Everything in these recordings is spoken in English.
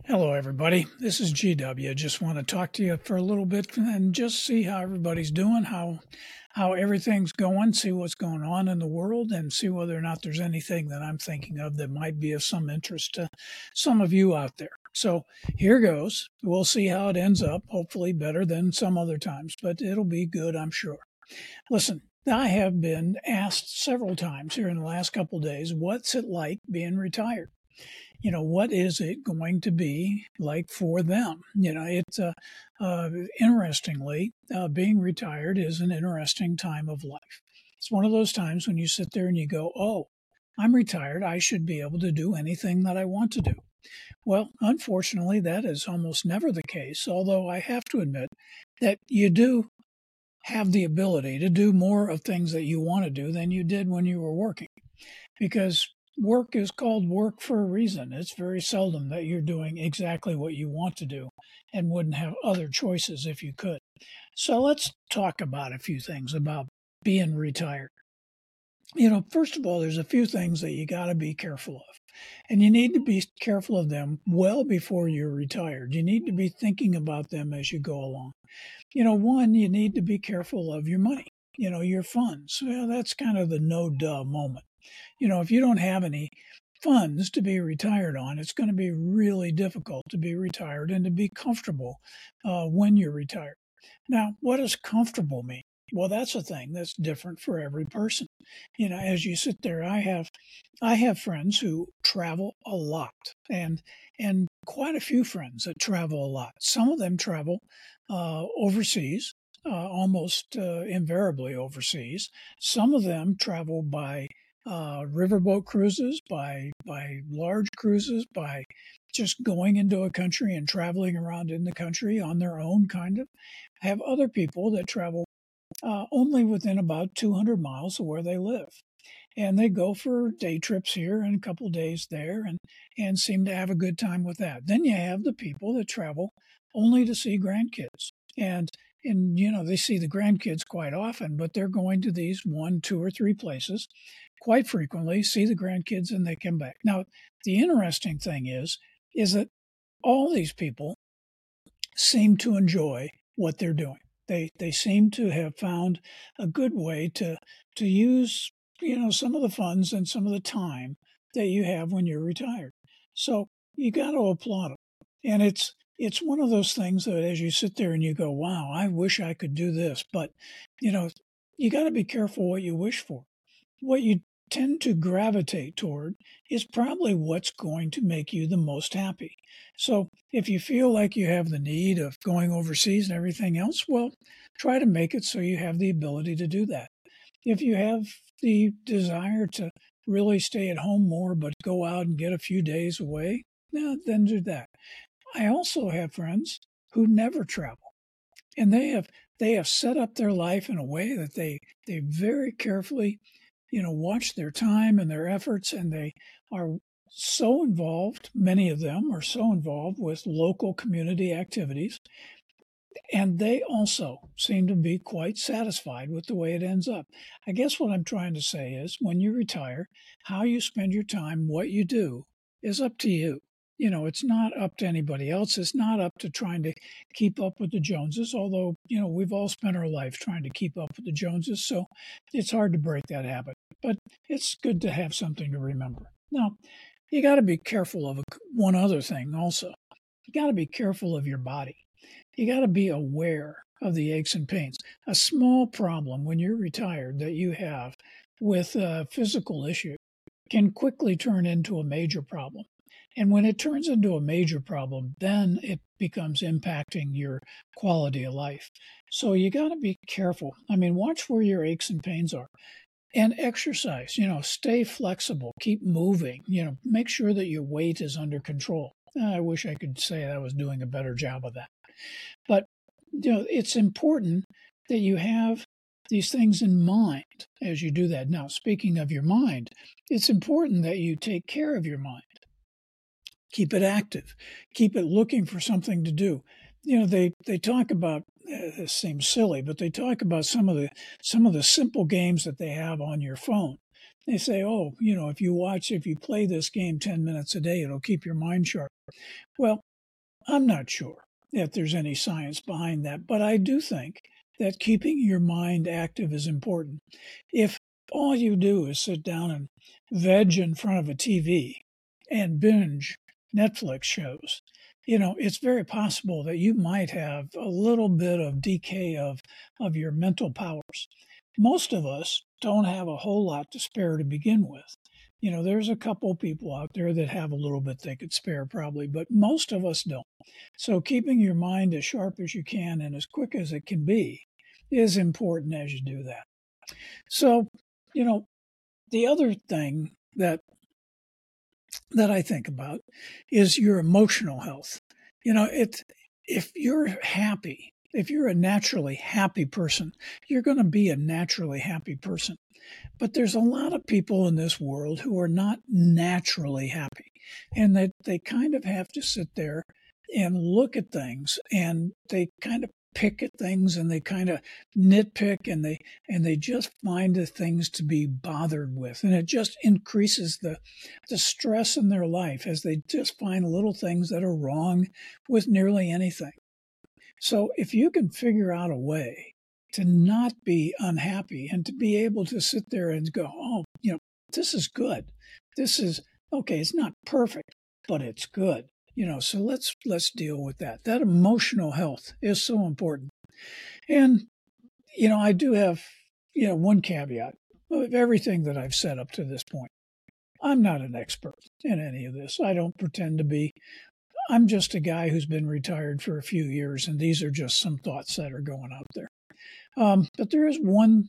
Hello, everybody. This is GW. Just want to talk to you for a little bit and just see how everybody's doing, how everything's going, see what's going on in the world, and see whether or not there's anything that I'm thinking of that might be of some interest to some of you out there. So here goes. We'll see how it ends up. Hopefully, better than some other times, but it'll be good, I'm sure. Listen, I have been asked several times here in the last couple of days, what's it like being retired? What is it going to be like for them? Interestingly, being retired is an interesting time of life. It's one of those times when you sit there and you go, oh, I'm retired. I should be able to do anything that I want to do. Well, unfortunately, that is almost never the case, although I have to admit that you do have the ability to do more of things that you want to do than you did when you were working because work is called work for a reason. It's very seldom that you're doing exactly what you want to do and wouldn't have other choices if you could. So let's talk about a few things about being retired. First of all, there's a few things that you got to be careful of. And you need to be careful of them well before you're retired. You need to be thinking about them as you go along. One, you need to be careful of your money, your funds. Well, that's kind of the no duh moment. If you don't have any funds to be retired on, it's going to be really difficult to be retired and to be comfortable when you're retired. Now, what does comfortable mean? Well, that's a thing that's different for every person. As you sit there, I have friends who travel a lot, and quite a few friends that travel a lot. Some of them travel overseas, almost invariably overseas. Some of them travel by riverboat cruises, by large cruises, by just going into a country and traveling around in the country on their own, kind of. I have other people that travel only within about 200 miles of where they live. And they go for day trips here and a couple of days there and seem to have a good time with that. Then you have the people that travel only to see grandkids. And they see the grandkids quite often, but they're going to these 1, 2, or 3 places quite frequently, see the grandkids, and they come back. Now, the interesting thing is that all these people seem to enjoy what they're doing. They seem to have found a good way to use some of the funds and some of the time that you have when you're retired. So you got to applaud them. And it's one of those things that as you sit there and you go, wow, I wish I could do this. But, you got to be careful what you wish for. What you tend to gravitate toward is probably what's going to make you the most happy. So if you feel like you have the need of going overseas and everything else, well, try to make it so you have the ability to do that. If you have the desire to really stay at home more but go out and get a few days away, then do that. I also have friends who never travel, and they have set up their life in a way that they very carefully watch their time and their efforts, and they are so involved, many of them are so involved with local community activities, and they also seem to be quite satisfied with the way it ends up. I guess what I'm trying to say is when you retire, how you spend your time, what you do, is up to you. It's not up to anybody else. It's not up to trying to keep up with the Joneses, although, we've all spent our life trying to keep up with the Joneses, so it's hard to break that habit. But it's good to have something to remember. Now, you got to be careful of one other thing also. You got to be careful of your body. You got to be aware of the aches and pains. A small problem when you're retired that you have with a physical issue can quickly turn into a major problem. And when it turns into a major problem, then it becomes impacting your quality of life. So you got to be careful. I mean, watch where your aches and pains are. And exercise, stay flexible, keep moving, make sure that your weight is under control. I wish I could say I was doing a better job of that. But, it's important that you have these things in mind as you do that. Now, speaking of your mind, it's important that you take care of your mind. Keep it active. Keep it looking for something to do. They talk about this seems silly, but they talk about some of the simple games that they have on your phone. They say, oh, if you play this game 10 minutes a day, it'll keep your mind sharp. Well, I'm not sure that there's any science behind that, but I do think that keeping your mind active is important. If all you do is sit down and veg in front of a TV and binge Netflix shows, it's very possible that you might have a little bit of decay of your mental powers. Most of us don't have a whole lot to spare to begin with. There's a couple people out there that have a little bit they could spare probably, but most of us don't. So keeping your mind as sharp as you can and as quick as it can be is important as you do that. So, the other thing that I think about is your emotional health. If you're happy, if you're a naturally happy person, you're going to be a naturally happy person. But there's a lot of people in this world who are not naturally happy, and that they kind of have to sit there and look at things, and they kind of pick at things, and they kind of nitpick, and they just find the things to be bothered with, and it just increases the stress in their life as they just find little things that are wrong with nearly anything. So if you can figure out a way to not be unhappy and to be able to sit there and go, oh, this is good. This is okay. It's not perfect, but it's good. So let's deal with that. That emotional health is so important. And, I do have, one caveat of everything that I've said up to this point. I'm not an expert in any of this. I don't pretend to be. I'm just a guy who's been retired for a few years, and these are just some thoughts that are going out there. But there is one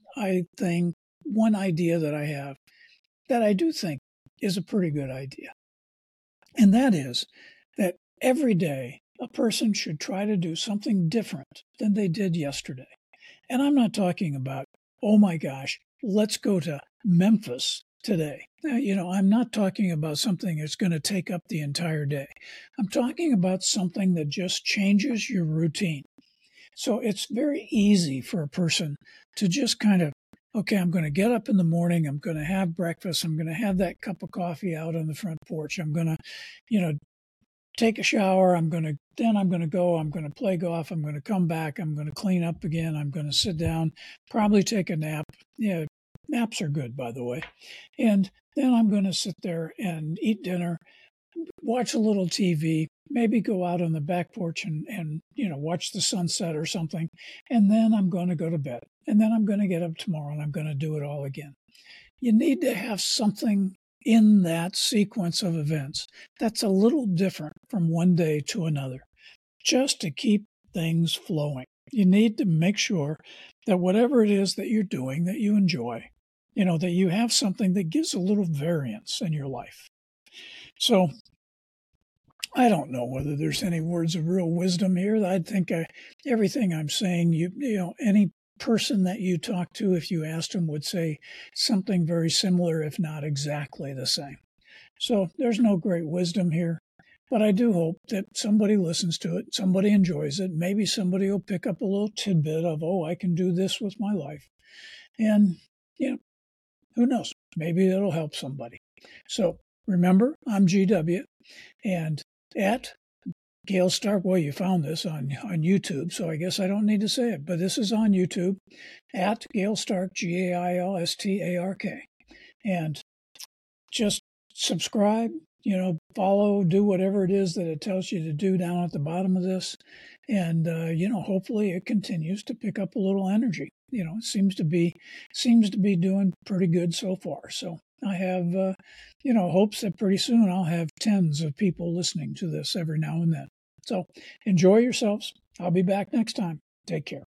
idea that I have that I do think is a pretty good idea. And that is that every day a person should try to do something different than they did yesterday. And I'm not talking about, oh my gosh, let's go to Memphis today. I'm not talking about something that's going to take up the entire day. I'm talking about something that just changes your routine. So it's very easy for a person to just kind of, okay, I'm going to get up in the morning. I'm going to have breakfast. I'm going to have that cup of coffee out on the front porch. I'm going to, take a shower. I'm going to go. I'm going to play golf. I'm going to come back. I'm going to clean up again. I'm going to sit down, probably take a nap. Yeah, naps are good, by the way. And then I'm going to sit there and eat dinner, watch a little TV, maybe go out on the back porch and watch the sunset or something. And then I'm going to go to bed. And then I'm going to get up tomorrow and I'm going to do it all again. You need to have something in that sequence of events that's a little different from one day to another, just to keep things flowing. You need to make sure that whatever it is that you're doing that you enjoy, that you have something that gives a little variance in your life. So I don't know whether there's any words of real wisdom here. I think everything I'm saying, any person that you talk to, if you asked them, would say something very similar, if not exactly the same. So there's no great wisdom here, but I do hope that somebody listens to it, somebody enjoys it. Maybe somebody will pick up a little tidbit of, oh, I can do this with my life. And, who knows? Maybe it'll help somebody. So remember, I'm GW, and at Gale Stark, well, you found this on YouTube, so I guess I don't need to say it, but this is on YouTube, at Gale Stark, GailStark. And just subscribe, follow, do whatever it is that it tells you to do down at the bottom of this. And, hopefully it continues to pick up a little energy. It seems to be doing pretty good so far. So I have, hopes that pretty soon I'll have tens of people listening to this every now and then. So enjoy yourselves. I'll be back next time. Take care.